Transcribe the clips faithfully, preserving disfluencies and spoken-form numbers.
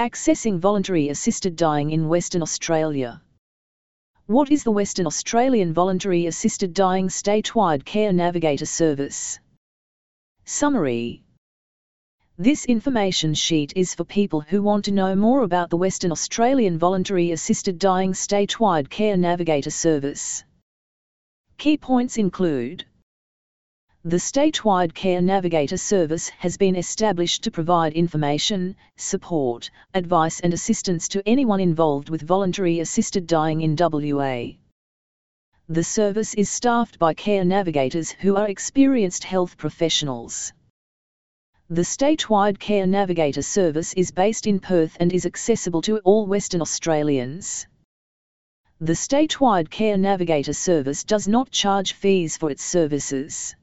Accessing voluntary assisted dying in Western Australia. What is the Western Australian Voluntary Assisted Dying Statewide Care Navigator Service? Summary. This information sheet is for people who want to know more about the Western Australian Voluntary Assisted Dying Statewide Care Navigator Service. Key points include: the Statewide Care Navigator Service has been established to provide information, support, advice and assistance to anyone involved with voluntary assisted dying in W A. The service is staffed by care navigators who are experienced health professionals. The Statewide Care Navigator Service is based in Perth and is accessible to all Western Australians. The Statewide Care Navigator Service does not charge fees for its services.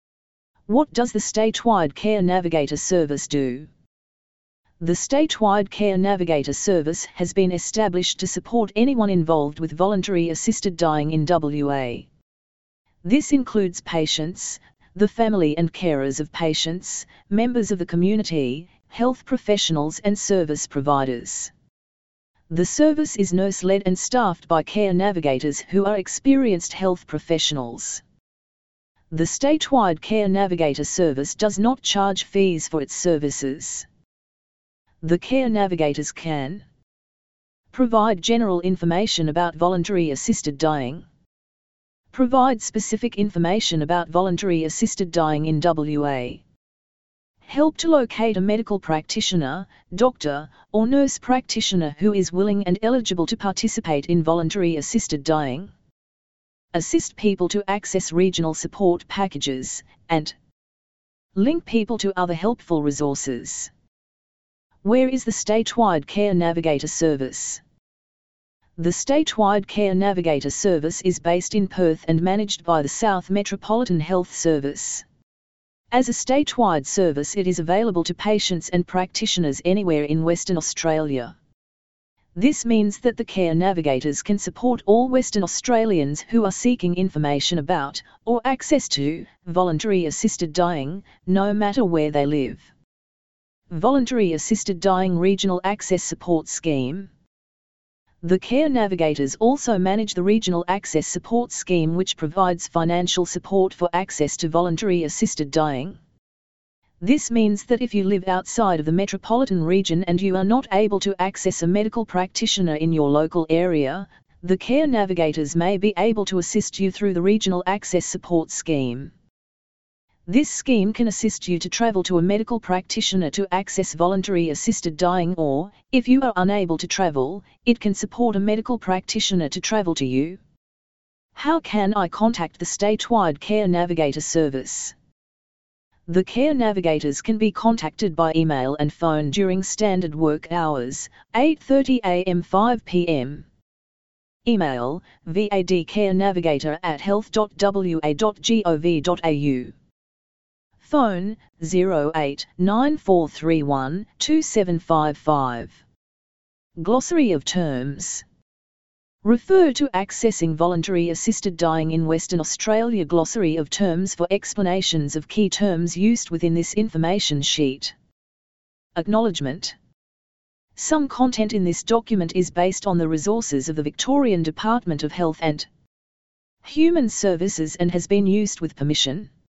What does the Statewide Care Navigator Service do? The Statewide Care Navigator Service has been established to support anyone involved with voluntary assisted dying in W A. This includes patients, the family and carers of patients, members of the community, health professionals and service providers. The service is nurse-led and staffed by care navigators who are experienced health professionals. The Statewide Care Navigator Service does not charge fees for its services. The care navigators can provide general information about voluntary assisted dying, provide specific information about voluntary assisted dying in W A, help to locate a medical practitioner, doctor, or nurse practitioner who is willing and eligible to participate in voluntary assisted dying, assist people to access regional support packages, and link people to other helpful resources. Where is the Statewide Care Navigator Service? The Statewide Care Navigator Service is based in Perth and managed by the South Metropolitan Health Service. As a statewide service, it is available to patients and practitioners anywhere in Western Australia. This means that the care navigators can support all Western Australians who are seeking information about, or access to, voluntary assisted dying, no matter where they live. Voluntary Assisted Dying Regional Access Support Scheme. The care navigators also manage the Regional Access Support Scheme, which provides financial support for access to voluntary assisted dying. This means that if you live outside of the metropolitan region and you are not able to access a medical practitioner in your local area, the care navigators may be able to assist you through the Regional Access Support Scheme. This scheme can assist you to travel to a medical practitioner to access voluntary assisted dying, or, if you are unable to travel, it can support a medical practitioner to travel to you. How can I contact the Statewide Care Navigator Service? The care navigators can be contacted by email and phone during standard work hours, eight thirty a m to five p m Email, vadcarenavigator at health dot w a dot gov dot a u. Phone, zero eight nine four three one two seven five five. Glossary of terms. Refer to Accessing Voluntary Assisted Dying in Western Australia Glossary of terms for explanations of key terms used within this information sheet. Acknowledgement. Some content in this document is based on the resources of the Victorian Department of Health and Human Services and has been used with permission.